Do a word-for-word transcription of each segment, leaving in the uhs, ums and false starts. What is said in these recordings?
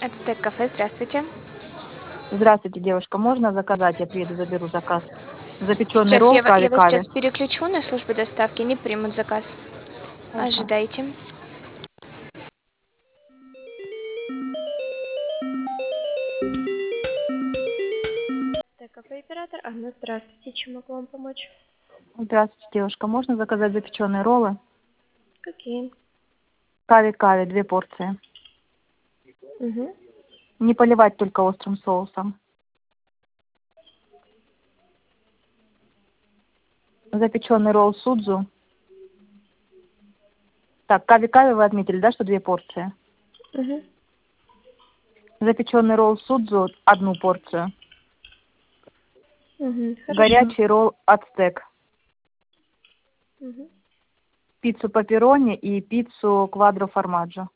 Ацтек кафе, здравствуйте. Здравствуйте, девушка. Можно заказать? Я приеду, заберу заказ. Запеченный Сейчас ролл, я, ва- я вас кави-кави. сейчас переключу на службу доставки, не примут заказ. Хорошо. Ожидайте. Ацтек кафе, оператор. Анна, здравствуйте. Чем могу вам помочь? Здравствуйте, девушка. Можно заказать запеченные роллы? Какие? Кави-кави, две порции. Угу. Не поливать только острым соусом. Запеченный ролл судзу. Так, кави-кави вы отметили, да, что две порции? Угу. Запеченный ролл судзу, одну порцию. Угу. Хорошо. Горячий ролл ацтек. Угу. Пиццу пепперони и пиццу квадро формаджо.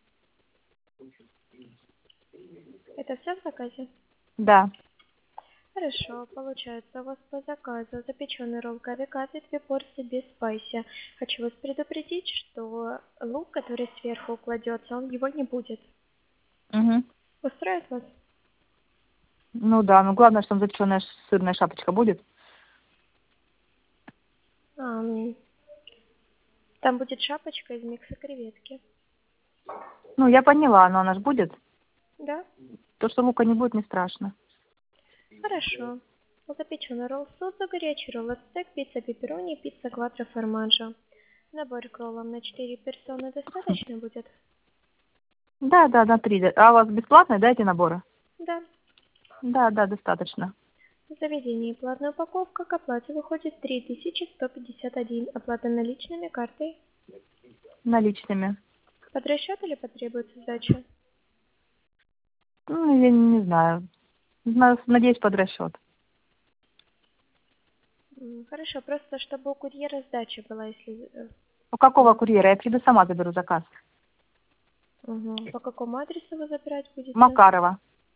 Это все в заказе? Да. Хорошо, получается у вас по заказу запеченный ролл кави-кави, две порции без спайси. Хочу вас предупредить, что лук, который сверху кладется, он его не будет. Угу. Устроит вас? Ну да, ну главное, что там запеченная ш- сырная шапочка будет. Ам, Там будет шапочка из микса креветки. Ну, я поняла, но она же будет. Да? То, что лука не будет, не страшно. Хорошо. Запеченный ролл судзу, горячий ролл ацтек, пицца пепперони, пицца квадро формаджо. Набор к роллам на четыре персоны достаточно будет? Да, да, на три. А у вас бесплатные, да, эти наборы? Да. Да, да, достаточно. В заведении платная упаковка, к оплате выходит три тысячи сто пятьдесят один. Оплата наличными, картой. Наличными. Под расчет или потребуется сдача? Ну, я не знаю. На- Надеюсь, под расчет. М, Хорошо, просто чтобы у курьера сдача была, если... э, У какого ну, курьера? Я приду сама заберу заказ. Угу. По какому адресу вы забирать будете? Макарова.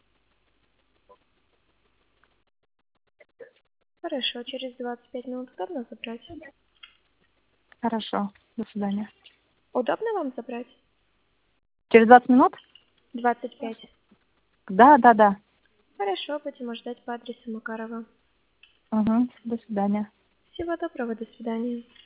Хорошо, через двадцать пять минут удобно забрать? Хорошо. До свидания. Удобно вам забрать? Через двадцать минут? двадцать пять. Да, да, да. Хорошо, будем ждать по адресу Макарова. Угу. До свидания. Всего доброго, до свидания.